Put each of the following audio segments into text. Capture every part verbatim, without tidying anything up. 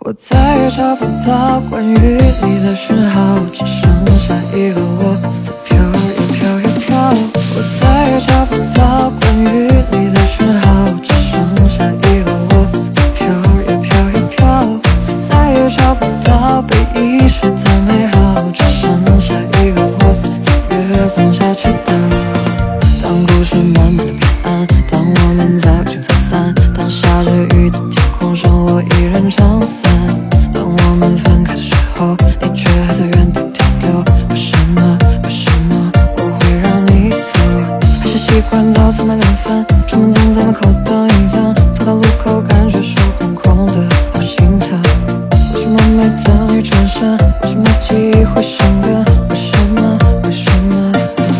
我再也找不到关于你的讯号，只剩下一个我在飘呀飘呀飘。我再也找不到关于你的讯号，只剩下一个我在飘呀飘呀飘。再也找不到被遗失的美好，只剩下一个我在月光下祈祷。当故事慢慢的变暗，当我们早已经走散，当下着雨的天空上我依然撑伞。当我们分开的时候，你却还在原地停留。为什么？为什么我会让你走？还是习惯早餐买两份，出门总在门口等一等，走到路口感觉手空空的，好心疼。为什么没等你转身？为什么记忆会生根？为什么？为什么？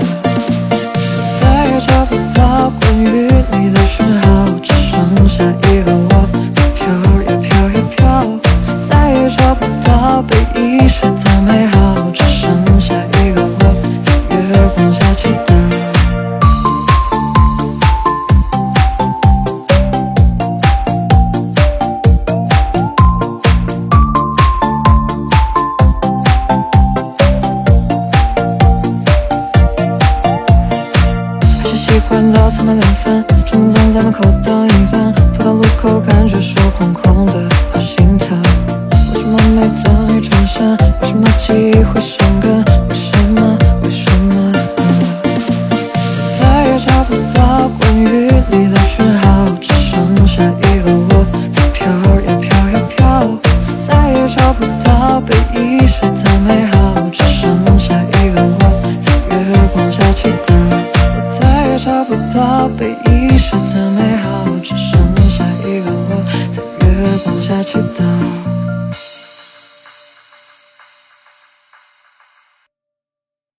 再也找不到关于你的讯号，只剩下一个我在飘呀飘呀飘。再也找不到被遗失的美好，只剩下一个我在月光下祈祷。还是习惯早餐买两份，出门总在门口等一等，走到路口感觉手空空的，好心疼。为什么没等你转身？为什么记忆会生根？为什么？为什么？再也找不到关于你的讯号，只剩下一个我在飘呀飘呀飘。再也找不到被遗